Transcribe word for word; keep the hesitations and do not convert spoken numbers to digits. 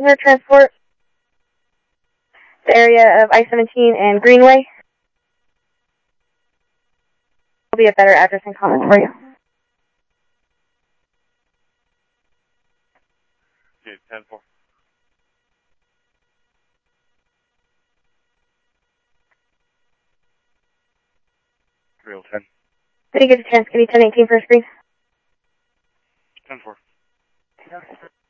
Prisoner transport. The area of I seventeen and Greenway. Will be a better address and comment for you. Okay, ten four. three oh ten. Did you get a chance? Give me ten eighteen for a screen. ten four.